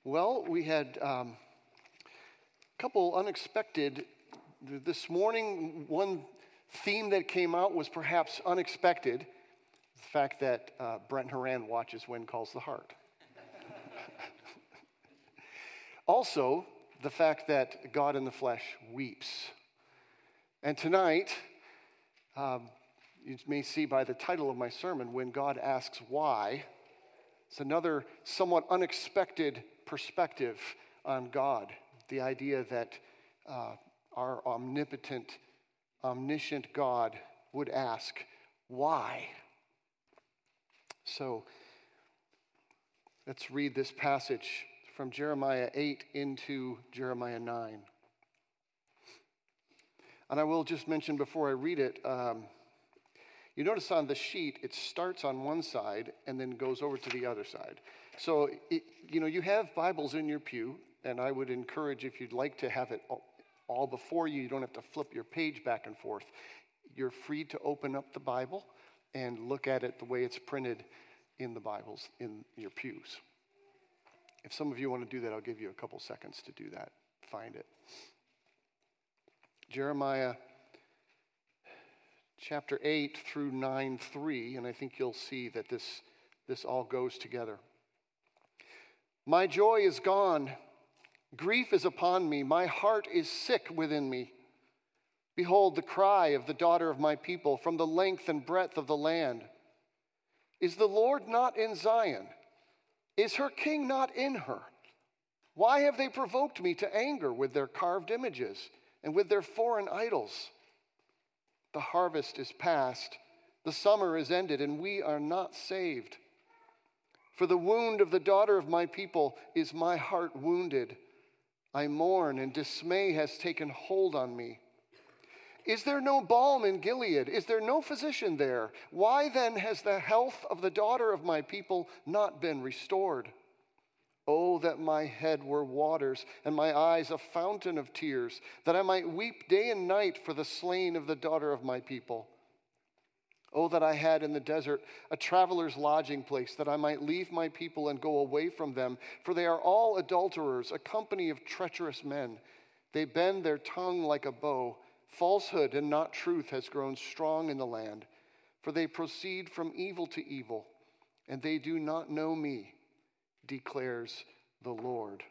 Well, we had a couple unexpected. This morning, one theme that came out was perhaps unexpected. The fact that Brent Horan watches When Calls the Heart. Also, the fact that God in the flesh weeps. And tonight, you may see by the title of my sermon, When God Asks Why, it's another somewhat unexpected perspective on God. The idea that our omnipotent, omniscient God would ask, why? So, let's read this passage from Jeremiah 8 into Jeremiah 9. And I will just mention before I read it, you notice on the sheet, it starts on one side and then goes over to the other side. So, you have Bibles in your pew, and I would encourage, if you'd like to have it all before you, you don't have to flip your page back and forth. You're free to open up the Bible and look at it the way it's printed in the Bibles in your pews. If some of you want to do that, I'll give you a couple seconds to do that. Find it. Jeremiah chapter 8 through 9:3, and I think you'll see that this all goes together. My joy is gone. Grief is upon me. My heart is sick within me. Behold the cry of the daughter of my people from the length and breadth of the land. Is the Lord not in Zion? Is her king not in her? Why have they provoked me to anger with their carved images and with their foreign idols? The harvest is past, the summer is ended, and we are not saved. For the wound of the daughter of my people is my heart wounded. I mourn, and dismay has taken hold on me. Is there no balm in Gilead? Is there no physician there? Why then has the health of the daughter of my people not been restored? Oh, that my head were waters, and my eyes a fountain of tears, that I might weep day and night for the slain of the daughter of my people. Oh, that I had in the desert a traveler's lodging place, that I might leave my people and go away from them, for they are all adulterers, a company of treacherous men. They bend their tongue like a bow. Falsehood and not truth has grown strong in the land, for they proceed from evil to evil, and they do not know me, declares the Lord.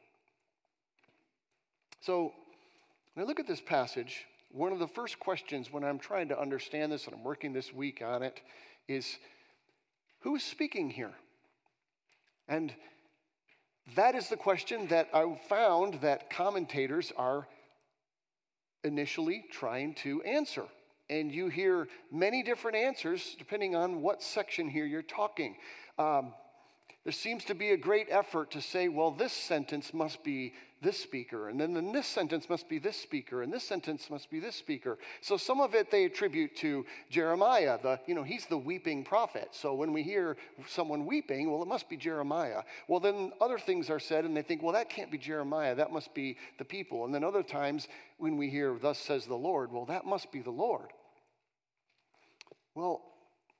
So, when I look at this passage, one of the first questions when I'm trying to understand this, and I'm working this week on it, is who is speaking here? And that is the question that I found that commentators are initially trying to answer. And you hear many different answers depending on what section here you're talking. There seems to be a great effort to say, well, this sentence must be this speaker, and then this sentence must be this speaker, and this sentence must be this speaker. So some of it they attribute to Jeremiah, he's the weeping prophet. So when we hear someone weeping, well, it must be Jeremiah. Well, then other things are said, and they think, well, that can't be Jeremiah, that must be the people. And then other times when we hear, thus says the Lord, well, that must be the Lord. Well,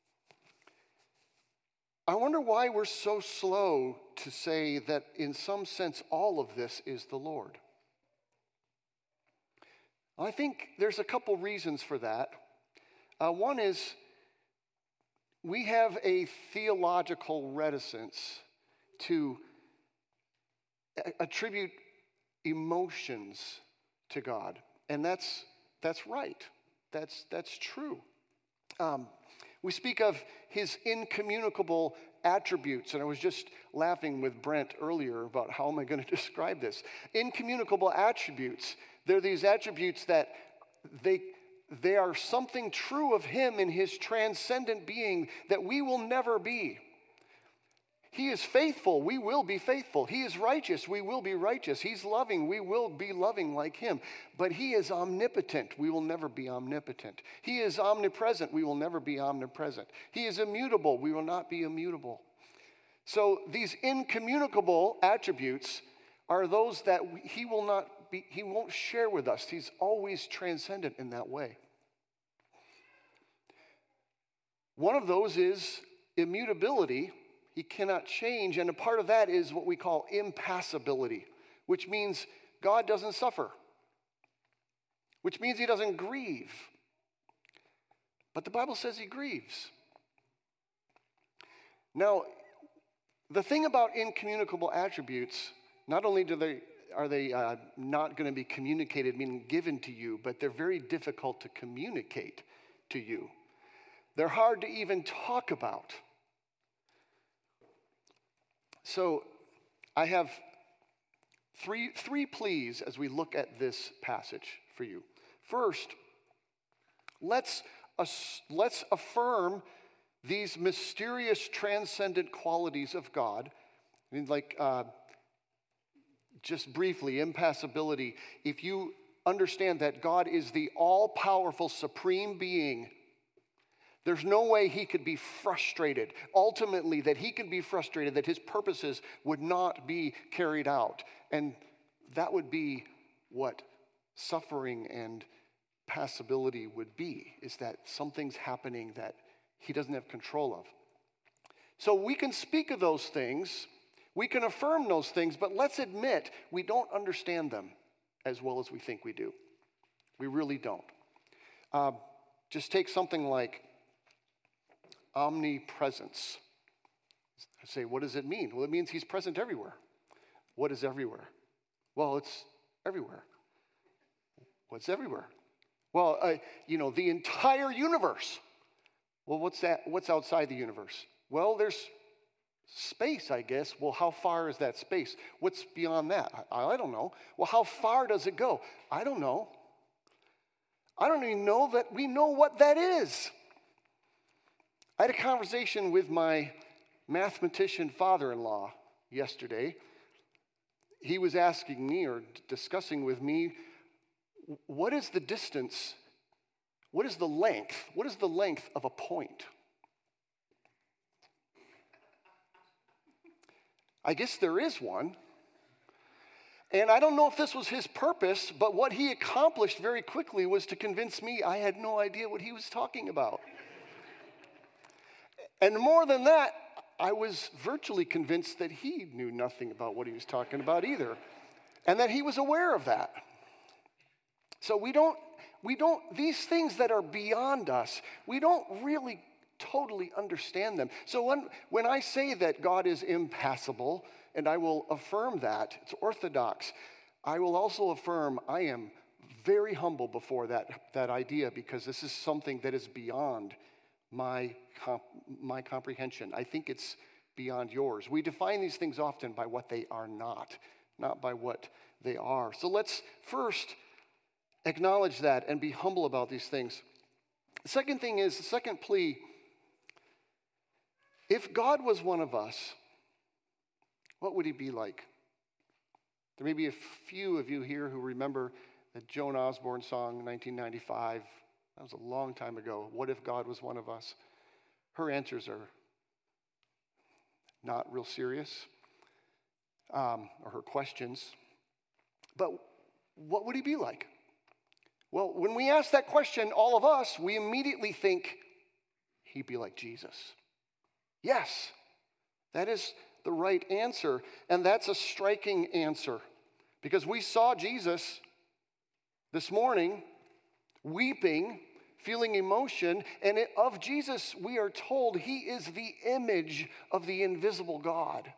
I wonder why we're so slow to say that in some sense all of this is the Lord. I think there's a couple reasons for that. One is we have a theological reticence to attribute emotions to God. And that's right. That's true. We speak of his incommunicable attributes, and I was just laughing with Brent earlier about how am I going to describe this. Incommunicable attributes, they're these attributes that they are something true of him in his transcendent being that we will never be. He is faithful, we will be faithful. He is righteous, we will be righteous. He's loving, we will be loving like him. But he is omnipotent, we will never be omnipotent. He is omnipresent, we will never be omnipresent. He is immutable, we will not be immutable. So these incommunicable attributes are those that he won't share with us. He's always transcendent in that way. One of those is immutability. He cannot change, and a part of that is what we call impassibility, which means God doesn't suffer, which means he doesn't grieve. But the Bible says he grieves. Now, the thing about incommunicable attributes, not only are they not going to be communicated, meaning given to you, but they're very difficult to communicate to you. They're hard to even talk about. So I have three pleas as we look at this passage for you. First, let's affirm these mysterious transcendent qualities of God. I mean, like, just briefly, impassibility. If you understand that God is the all-powerful supreme being, there's no way he could be frustrated. Ultimately, that he can be frustrated, that his purposes would not be carried out. And that would be what suffering and passibility would be, is that something's happening that he doesn't have control of. So we can speak of those things, we can affirm those things, but let's admit we don't understand them as well as we think we do. We really don't. Just take something like omnipresence. I say, what does it mean? Well, it means he's present everywhere. What is everywhere? Well, it's everywhere. What's everywhere? Well, the entire universe. Well, what's that? What's outside the universe? Well, there's space, I guess. Well, how far is that space? What's beyond that? I don't know. Well, how far does it go? I don't know. I don't even know that we know what that is. I had a conversation with my mathematician father-in-law yesterday. He was asking me or discussing with me, what is the distance? What is the length? What is the length of a point? I guess there is one. And I don't know if this was his purpose, but what he accomplished very quickly was to convince me I had no idea what he was talking about. And more than that, I was virtually convinced that he knew nothing about what he was talking about either, and that he was aware of that. So we don't, these things that are beyond us, we don't really totally understand them. So when I say that God is impassible, and I will affirm that, it's orthodox, I will also affirm I am very humble before that idea, because this is something that is beyond my comprehension. I think it's beyond yours. We define these things often by what they are not by what they are. So let's first acknowledge that and be humble about these things. The second thing is, the second plea, if God was one of us, what would he be like? There may be a few of you here who remember the Joan Osborne song, 1995. That was a long time ago. What if God was one of us? Her answers are not real serious, or her questions. But what would he be like? Well, when we ask that question, all of us, we immediately think he'd be like Jesus. Yes, that is the right answer, and that's a striking answer, because we saw Jesus this morning weeping, feeling emotion, and of Jesus we are told he is the image of the invisible God.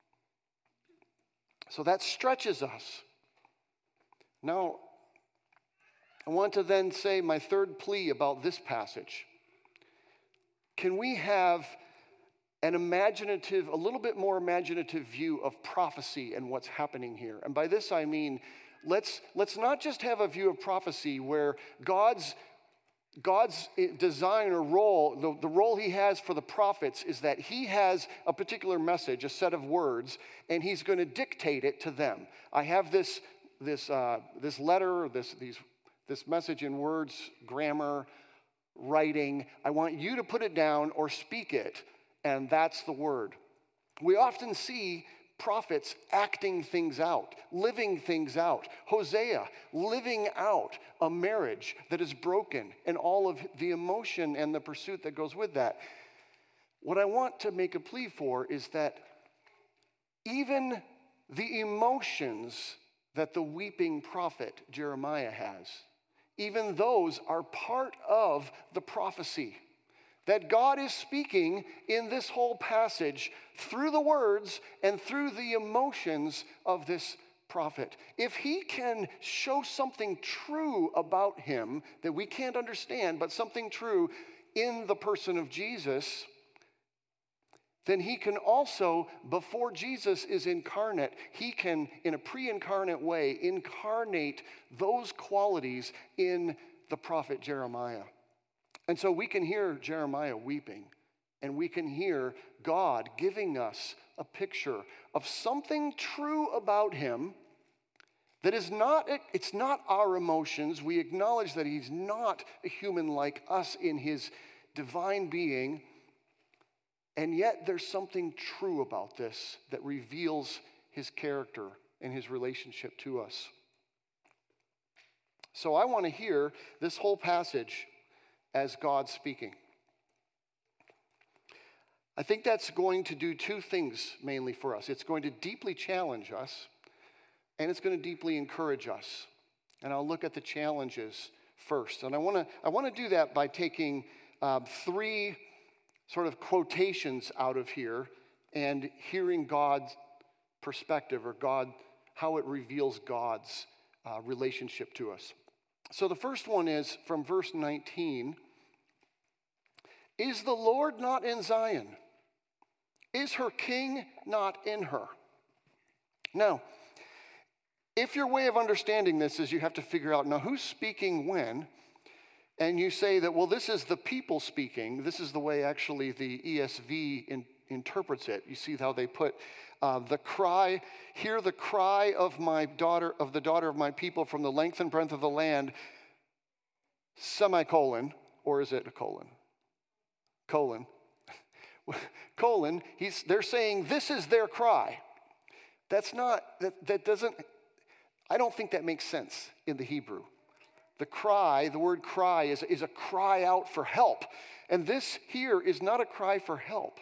So that stretches us. Now, I want to then say my third plea about this passage. Can we have a little bit more imaginative view of prophecy and what's happening here? And by this I mean, let's not just have a view of prophecy where God's design or role, the role he has for the prophets is that he has a particular message, a set of words, and he's going to dictate it to them. I have this letter, this message in words, grammar, writing. I want you to put it down or speak it, and that's the word. We often see prophets acting things out, living things out. Hosea living out a marriage that is broken and all of the emotion and the pursuit that goes with that. what I want to make a plea for is that even the emotions that the weeping prophet Jeremiah has, even those are part of the prophecy that God is speaking in this whole passage through the words and through the emotions of this prophet. If he can show something true about him that we can't understand, but something true in the person of Jesus, then he can also, before Jesus is incarnate, he can, in a pre-incarnate way, incarnate those qualities in the prophet Jeremiah. And so we can hear Jeremiah weeping, and we can hear God giving us a picture of something true about him that is not, it's not our emotions. We acknowledge that he's not a human like us in his divine being, and yet there's something true about this that reveals his character and his relationship to us. So I want to hear this whole passage as God speaking. I think that's going to do two things mainly for us. It's going to deeply challenge us, and it's going to deeply encourage us. And I'll look at the challenges first. And I want to do that by taking three sort of quotations out of here and hearing God's perspective, or how it reveals God's relationship to us. So the first one is from verse 19. Is the Lord not in Zion? Is her king not in her? Now, if your way of understanding this is you have to figure out, now who's speaking when? And you say that, well, this is the people speaking. This is the way actually the ESV interprets it. You see how they put the cry, hear the cry of my daughter, of the daughter of my people from the length and breadth of the land, semicolon, or is it a colon? Colon. Colon, they're saying this is their cry. That doesn't, I don't think that makes sense in the Hebrew. The cry, the word cry is a cry out for help. And this here is not a cry for help.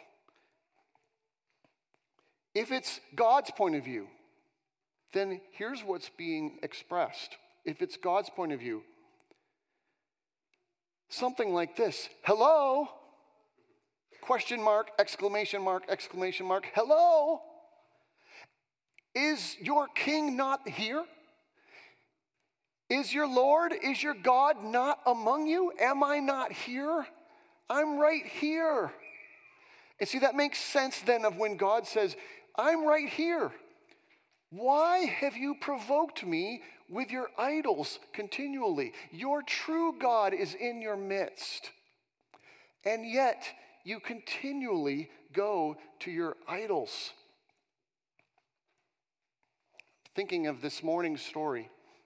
If it's God's point of view, then here's what's being expressed. If it's God's point of view, something like this: hello? Question mark, exclamation mark, exclamation mark. Hello? Is your king not here? Is your Lord, is your God not among you? Am I not here? I'm right here. And see, that makes sense then of when God says, I'm right here. Why have you provoked me with your idols continually? Your true God is in your midst. And yet, you continually go to your idols. Thinking of this morning's story,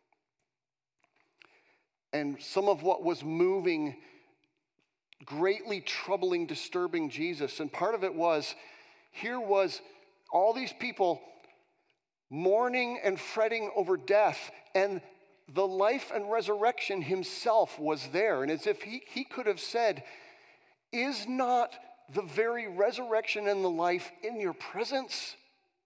and some of what was moving, greatly troubling, disturbing Jesus. And part of it was, here was all these people mourning and fretting over death, and the life and resurrection himself was there. And as if he could have said, is not the very resurrection and the life in your presence?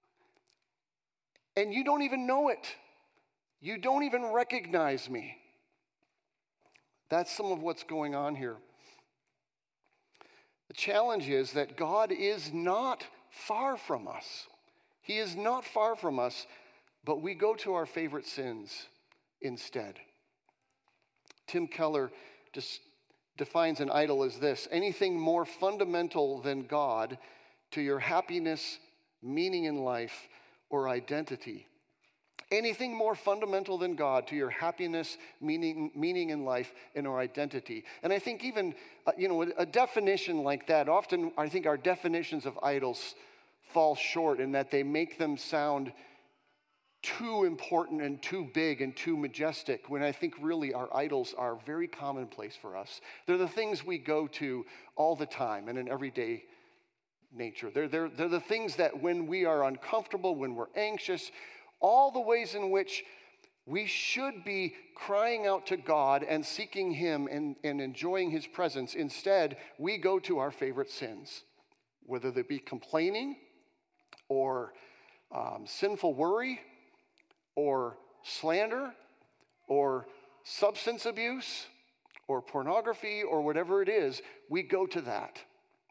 And you don't even know it. You don't even recognize me. That's some of what's going on here. The challenge is that God is not far from us. He is not far from us, but we go to our favorite sins instead. Tim Keller just defines an idol as this: anything more fundamental than God to your happiness, meaning in life, or identity. Anything more fundamental than God to your happiness, meaning in life, and our identity. And I think even, a definition like that, often I think our definitions of idols fall short in that they make them sound too important and too big and too majestic, when I think really our idols are very commonplace for us. They're the things we go to all the time in an everyday nature. They're the things that when we are uncomfortable, when we're anxious, all the ways in which we should be crying out to God and seeking him and enjoying his presence. Instead, we go to our favorite sins. whether they be complaining or sinful worry or slander or substance abuse or pornography or whatever it is, we go to that.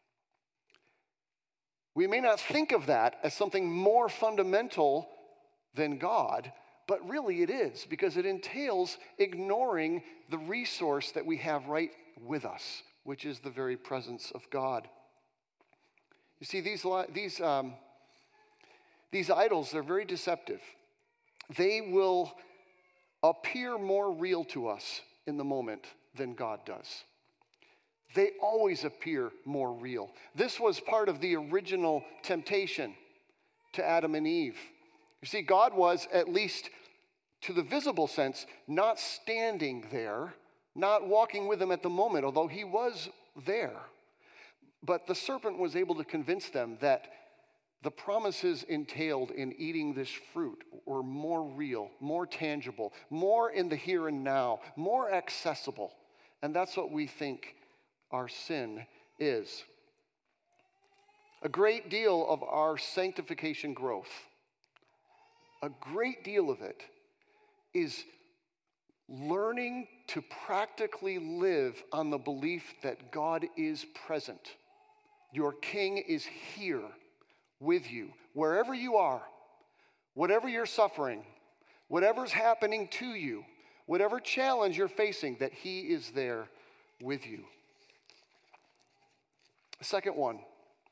We may not think of that as something more fundamental than God, but really it is, because it entails ignoring the resource that we have right with us, which is the very presence of God. You see, these idols, they're very deceptive. They will appear more real to us in the moment than God does. They always appear more real. This was part of the original temptation to Adam and Eve. You see, God was, at least to the visible sense, not standing there, not walking with them at the moment, although he was there. But the serpent was able to convince them that the promises entailed in eating this fruit were more real, more tangible, more in the here and now, more accessible. And that's what we think our sin is. A great deal of our sanctification growth, a great deal of it, is learning to practically live on the belief that God is present. Your King is here with you, wherever you are, whatever you're suffering, whatever's happening to you, whatever challenge you're facing, that he is there with you. The second one,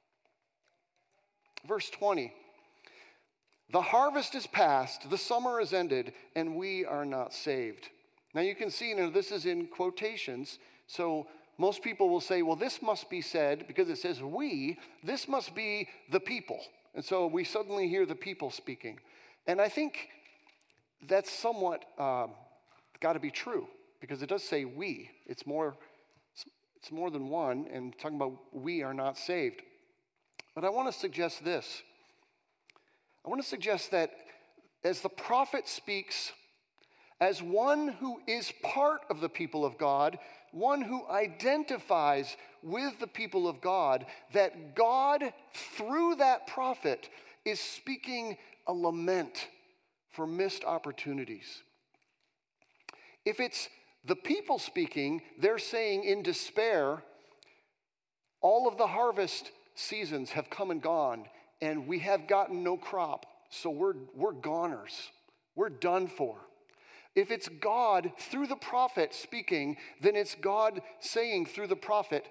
verse 20. The harvest is past, the summer is ended, and we are not saved. Now you can see, this is in quotations, so most people will say, well, this must be said, because it says we, this must be the people. And so we suddenly hear the people speaking. And I think that's somewhat got to be true, because it does say we. It's more than one, and talking about we are not saved. But I want to suggest this. I want to suggest that as the prophet speaks, as one who is part of the people of God, one who identifies with the people of God, that God, through that prophet, is speaking a lament for missed opportunities. If it's the people speaking, they're saying in despair, all of the harvest seasons have come and gone, and we have gotten no crop, so we're goners. We're done for. If it's God through the prophet speaking, then it's God saying through the prophet,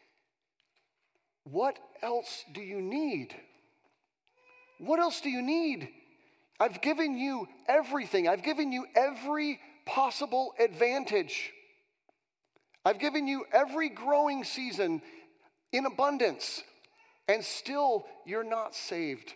what else do you need? What else do you need? I've given you everything. I've given you every possible advantage. I've given you every growing season in abundance, and still you're not saved.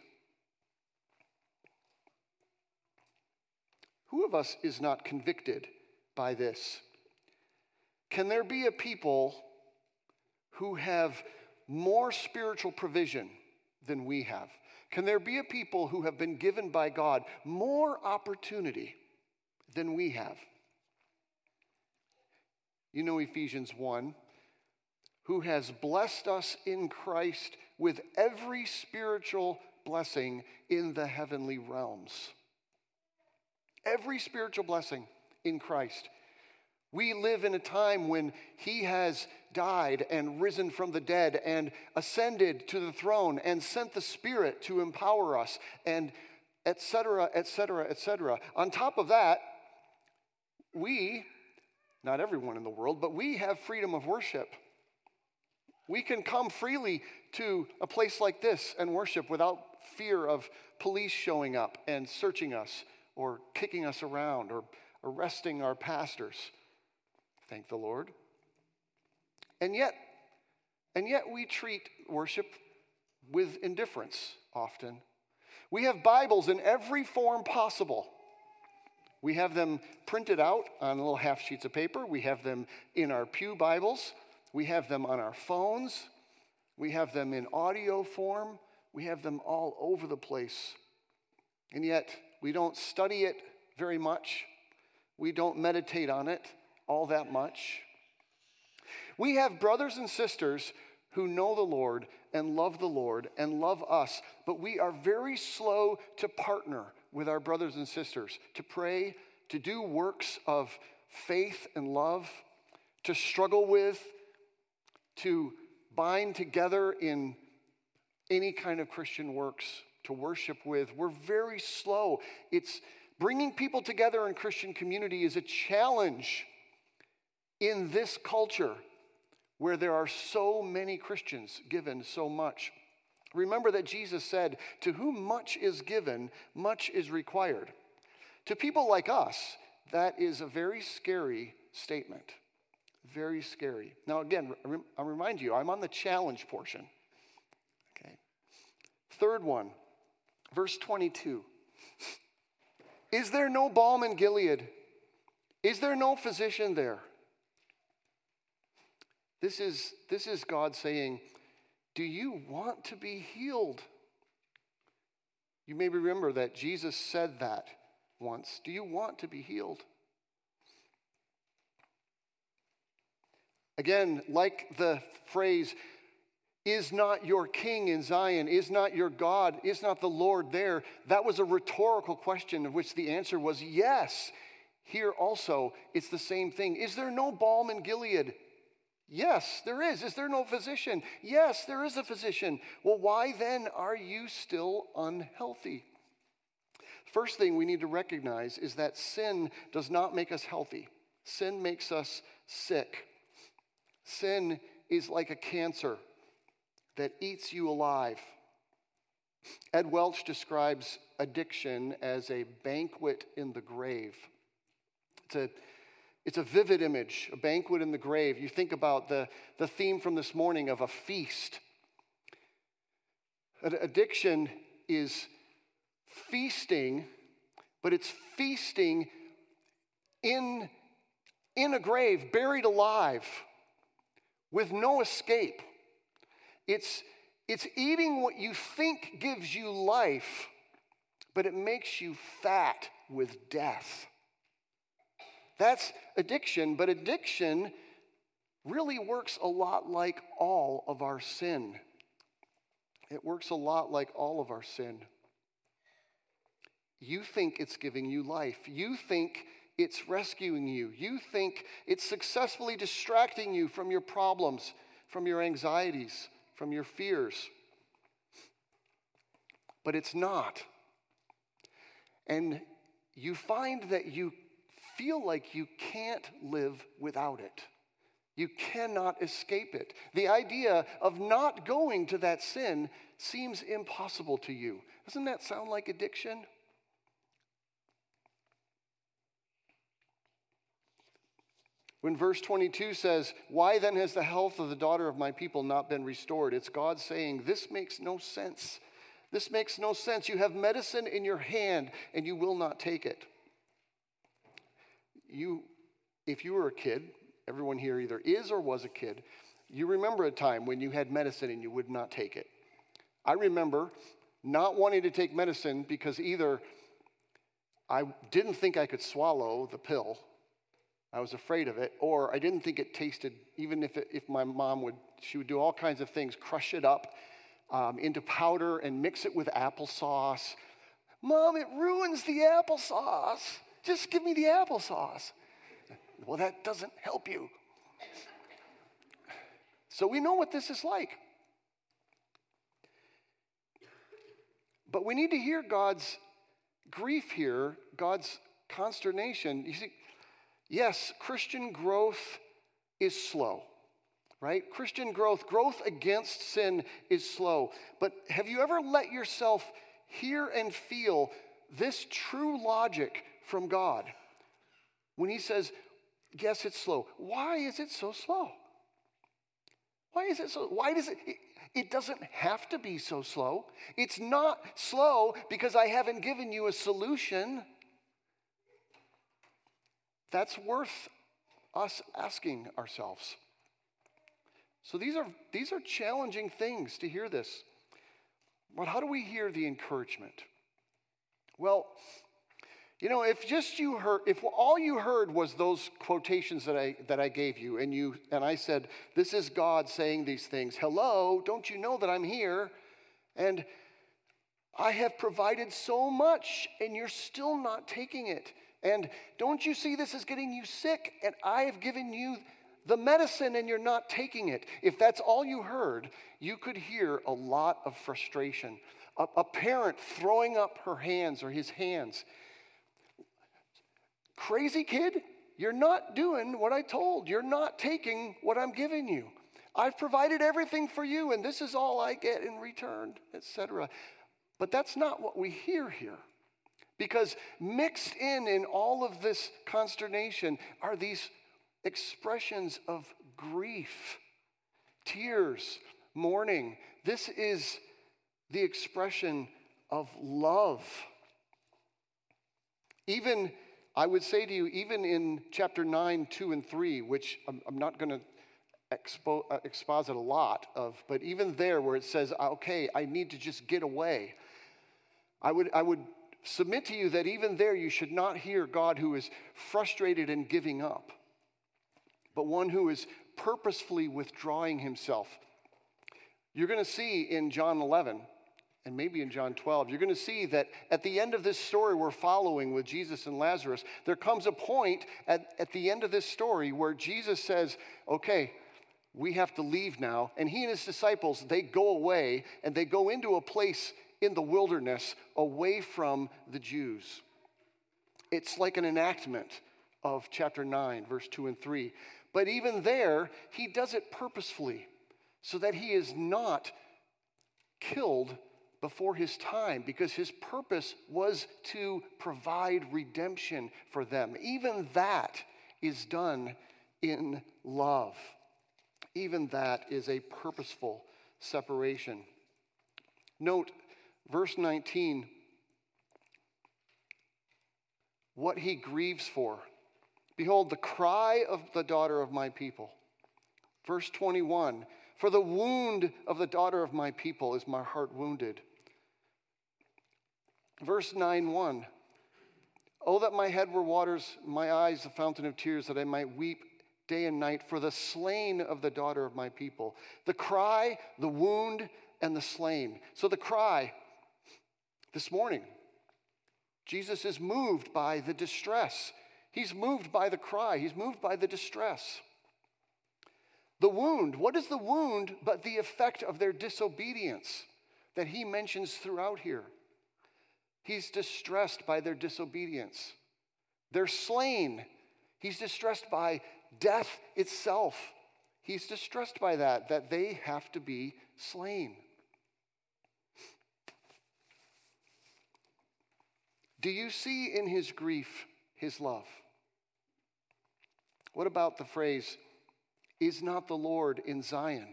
Who of us is not convicted by this? Can there be a people who have more spiritual provision than we have? Can there be a people who have been given by God more opportunity than we have? You know Ephesians 1, who has blessed us in Christ with every spiritual blessing in the heavenly realms. Every spiritual blessing in Christ. We live in a time when he has died and risen from the dead and ascended to the throne and sent the Spirit to empower us, and et cetera, et cetera, et cetera. On top of that, we, not everyone in the world, but we have freedom of worship. We can come freely to a place like this and worship without fear of police showing up and searching us or kicking us around or arresting our pastors. Thank the Lord. And yet we treat worship with indifference often. We have Bibles in every form possible. We have them printed out on little half sheets of paper. We have them in our pew Bibles. We have them on our phones. We have them in audio form. We have them all over the place. And yet we don't study it very much. We don't meditate on it all that much. We have brothers and sisters who know the Lord and love the Lord and love us, but we are very slow to partner with our brothers and sisters, to pray, to do works of faith and love, to struggle with, to bind together in any kind of Christian works, to worship with. We're very slow. It's bringing people together in Christian community is a challenge in this culture where there are so many Christians given so much. Remember that Jesus said, "To whom much is given, much is required." To people like us, that is a very scary statement. Very scary. Now again, I'll remind you, I'm on the challenge portion. Okay. Third one, verse 22. Is there no balm in Gilead? Is there no physician there? This is God saying, do you want to be healed? You may remember that Jesus said that once. Do you want to be healed? Again, like the phrase, is not your king in Zion, is not your God, is not the Lord there? That was a rhetorical question of which the answer was yes. Here also, it's the same thing. Is there no balm in Gilead? Yes, there is. Is there no physician? Yes, there is a physician. Well, why then are you still unhealthy? First thing we need to recognize is that sin does not make us healthy. Sin makes us sick. Sin is like a cancer that eats you alive. Ed Welch describes addiction as a banquet in the grave. It's a vivid image, a banquet in the grave. You think about the theme from this morning of a feast. Addiction is feasting, but it's feasting in a grave, buried alive, with no escape. It's eating what you think gives you life, but it makes you fat with death. That's addiction, but addiction really works a lot like all of our sin. It works a lot like all of our sin. You think it's giving you life. You think it's rescuing you. You think it's successfully distracting you from your problems, from your anxieties, from your fears. But it's not. And you find that you feel like you can't live without it. You cannot escape it. The idea of not going to that sin seems impossible to you. Doesn't that sound like addiction? When verse 22 says, "Why then has the health of the daughter of my people not been restored?" It's God saying, this makes no sense. This makes no sense. You have medicine in your hand and you will not take it. If you were a kid, everyone here either is or was a kid, you remember a time when you had medicine and you would not take it. I remember not wanting to take medicine because either I didn't think I could swallow the pill, I was afraid of it, or I didn't think it tasted, even if my mom she would do all kinds of things, crush it up into powder and mix it with applesauce. Mom, it ruins the applesauce. Just give me the applesauce. Well, that doesn't help you. So we know what this is like. But we need to hear God's grief here, God's consternation. You see, yes, Christian growth is slow, right? Christian growth against sin is slow. But have you ever let yourself hear and feel this true logic from God when he says, yes, it's slow? Why is it so slow? Why is it so? Why does it doesn't have to be so slow. It's not slow because I haven't given you a solution. That's worth us asking ourselves. So these are challenging things to hear this. But how do we hear the encouragement? Well, if all you heard was those quotations that I gave you, and I said, this is God saying these things. Hello, don't you know that I'm here? And I have provided so much, and you're still not taking it. And don't you see this is getting you sick? And I have given you the medicine, and you're not taking it. If that's all you heard, you could hear a lot of frustration. A parent throwing up her hands or his hands. Crazy kid, you're not doing what I told. You're not taking what I'm giving you. I've provided everything for you, and this is all I get in return, etc. But that's not what we hear here. Because mixed in all of this consternation are these expressions of grief, tears, mourning. This is the expression of love. Even, I would say to you, even in chapter 9, 2, and 3, which I'm not going to exposit a lot of, but even there where it says, okay, I need to just get away, I would submit to you that even there you should not hear God who is frustrated and giving up, but one who is purposefully withdrawing himself. You're going to see in John 11, and maybe in John 12, you're going to see that at the end of this story we're following with Jesus and Lazarus, there comes a point at the end of this story where Jesus says, okay, we have to leave now. And he and his disciples, they go away, and they go into a place in the wilderness away from the Jews. It's like an enactment of chapter 9, verse 2 and 3. But even there, he does it purposefully so that he is not killed before his time, because his purpose was to provide redemption for them. Even that is done in love. Even that is a purposeful separation. Note verse 19, what he grieves for. Behold, the cry of the daughter of my people. Verse 21, for the wound of the daughter of my people is my heart wounded. Verse 9:1, oh, that my head were waters, my eyes a fountain of tears, that I might weep day and night for the slain of the daughter of my people. The cry, the wound, and the slain. So the cry, this morning, Jesus is moved by the distress. He's moved by the cry. He's moved by the distress. The wound, what is the wound but the effect of their disobedience that he mentions throughout here? He's distressed by their disobedience. They're slain. He's distressed by death itself. He's distressed by that they have to be slain. Do you see in his grief his love? What about the phrase, is not the Lord in Zion?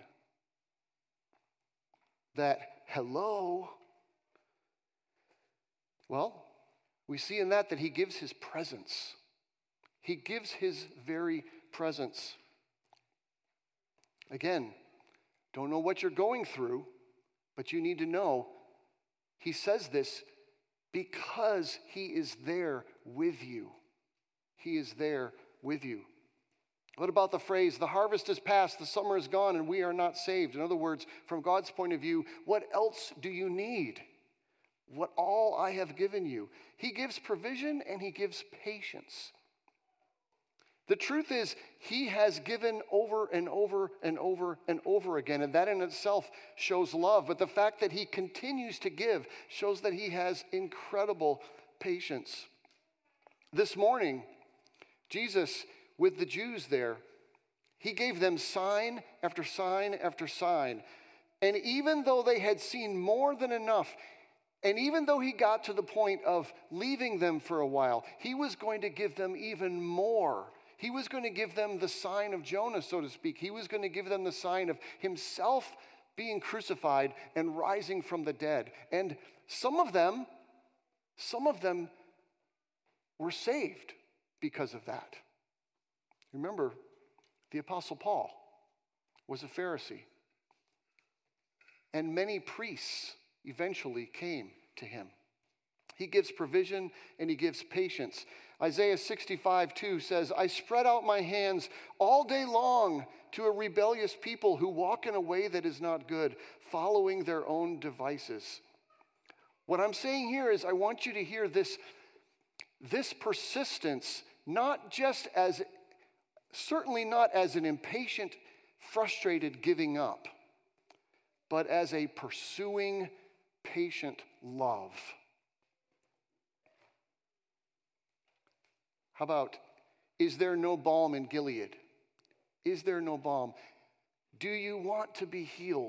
That hello. Well, we see in that he gives his presence. He gives his very presence. Again, don't know what you're going through, but you need to know he says this because he is there with you. He is there with you. What about the phrase, the harvest is past, the summer is gone, and we are not saved? In other words, from God's point of view, what else do you need? What all I have given you. He gives provision and he gives patience. The truth is, he has given over and over and over and over again, and that in itself shows love. But the fact that he continues to give shows that he has incredible patience. This morning, Jesus, with the Jews there, he gave them sign after sign after sign. And even though they had seen more than enough, and even though he got to the point of leaving them for a while, he was going to give them even more. He was going to give them the sign of Jonah, so to speak. He was going to give them the sign of himself being crucified and rising from the dead. And some of them were saved because of that. Remember, the Apostle Paul was a Pharisee. And many priests eventually came to him. He gives provision and he gives patience. Isaiah 65:2 says, I spread out my hands all day long to a rebellious people who walk in a way that is not good, following their own devices. What I'm saying here is I want you to hear this persistence, not just as, certainly not as an impatient, frustrated giving up, but as a pursuing, patient love. How about, is there no balm in Gilead? Is there no balm? Do you want to be healed?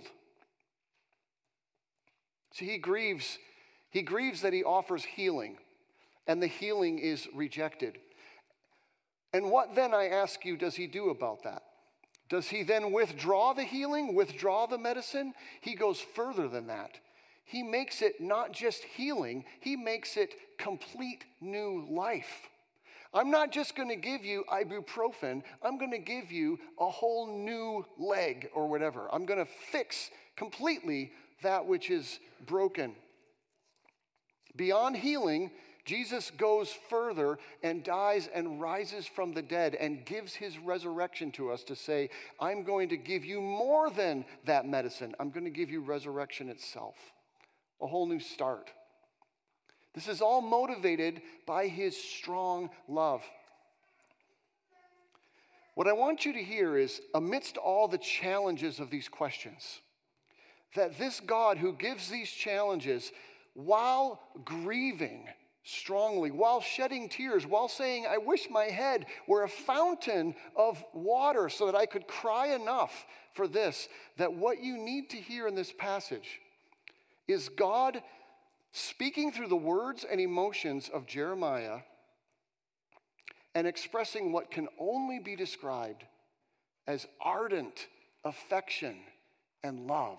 See, he grieves that he offers healing, and the healing is rejected. And what then, I ask you, does he do about that? Does he then withdraw the healing, withdraw the medicine? He goes further than that. He makes it not just healing, he makes it complete new life. I'm not just going to give you ibuprofen, I'm going to give you a whole new leg or whatever. I'm going to fix completely that which is broken. Beyond healing, Jesus goes further and dies and rises from the dead and gives his resurrection to us to say, I'm going to give you more than that medicine. I'm going to give you resurrection itself, a whole new start. This is all motivated by his strong love. What I want you to hear is, amidst all the challenges of these questions, that this God who gives these challenges while grieving strongly, while shedding tears, while saying, I wish my head were a fountain of water so that I could cry enough for this, that what you need to hear in this passage is God speaking through the words and emotions of Jeremiah and expressing what can only be described as ardent affection and love.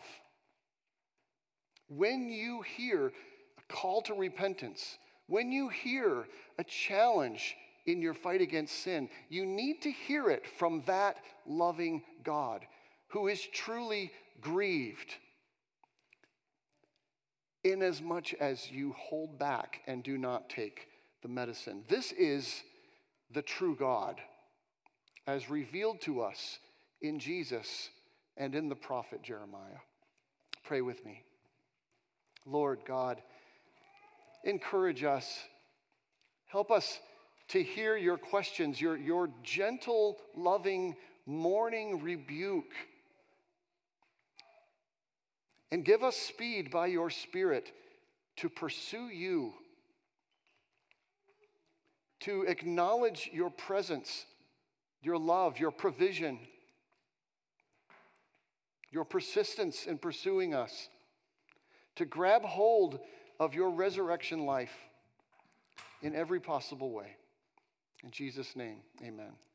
When you hear a call to repentance, when you hear a challenge in your fight against sin, you need to hear it from that loving God who is truly grieved, inasmuch as you hold back and do not take the medicine. This is the true God as revealed to us in Jesus and in the prophet Jeremiah. Pray with me. Lord God, encourage us. Help us to hear your questions, your gentle, loving, morning rebuke. And give us speed by your Spirit to pursue you, to acknowledge your presence, your love, your provision, your persistence in pursuing us, to grab hold of your resurrection life in every possible way. In Jesus' name, amen.